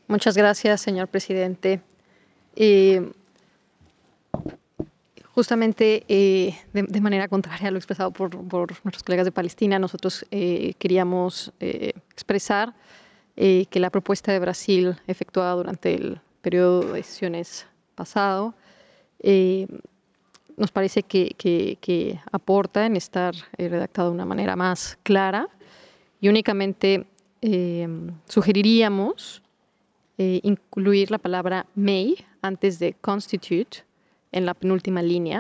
Muchas gracias, señor presidente. Eh, Justamente de manera contraria a lo expresado por nuestros colegas de Palestina, nosotros queríamos expresar que la propuesta de Brasil efectuada durante el periodo de sesiones pasado eh, nos parece que aporta en estar redactado de una manera más clara y únicamente sugeriríamos incluir la palabra may antes de constitute en la penúltima línea.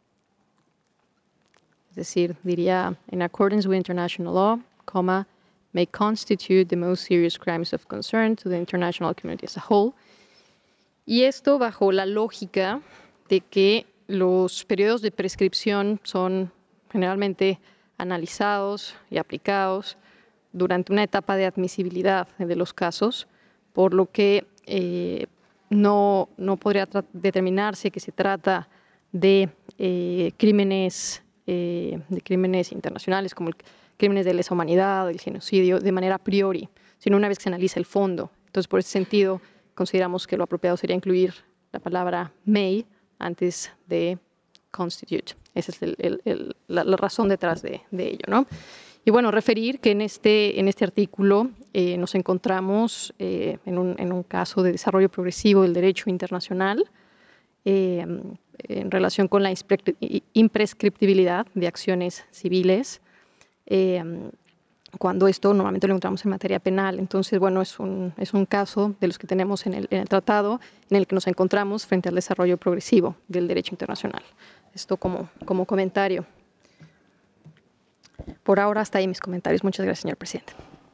Es decir, diría, in accordance with international law, comma, may constitute the most serious crimes of concern to the international community as a whole. Y esto bajo la lógica de que los periodos de prescripción son generalmente analizados y aplicados durante una etapa de admisibilidad de los casos, por lo que no podría determinarse que se trata de crímenes internacionales como crímenes de lesa humanidad, el genocidio, de manera a priori, sino una vez que se analiza el fondo. Entonces, por ese sentido, consideramos que lo apropiado sería incluir la palabra may antes de constitute. Esa es la razón detrás de ello, ¿no? Y bueno, referir que en este artículo nos encontramos en un caso de desarrollo progresivo del derecho internacional en relación con la imprescriptibilidad de acciones civiles, cuando esto normalmente lo encontramos en materia penal. Entonces, bueno, es un caso de los que tenemos en el tratado en el que nos encontramos frente al desarrollo progresivo del derecho internacional. Esto como comentario. Por ahora, hasta ahí mis comentarios. Muchas gracias, señor presidente.